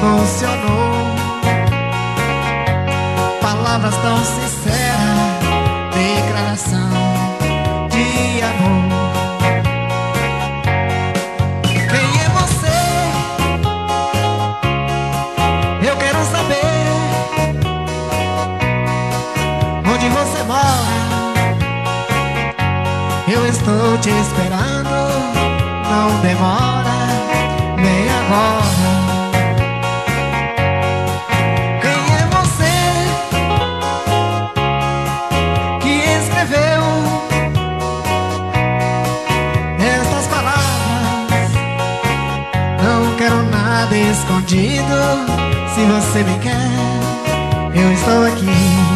emocionou. Palavras tão sinceras, declaração de amor. Quem é você? Eu quero saber. Onde você mora? Eu estou te esperando. Não demora, nem agora. Quem é você que escreveu estas palavras? Não quero nada escondido. Se você me quer, eu estou aqui.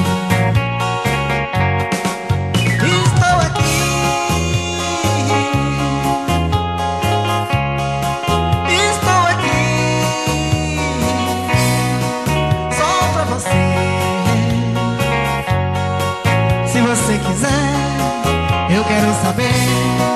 Se você quiser, eu quero saber.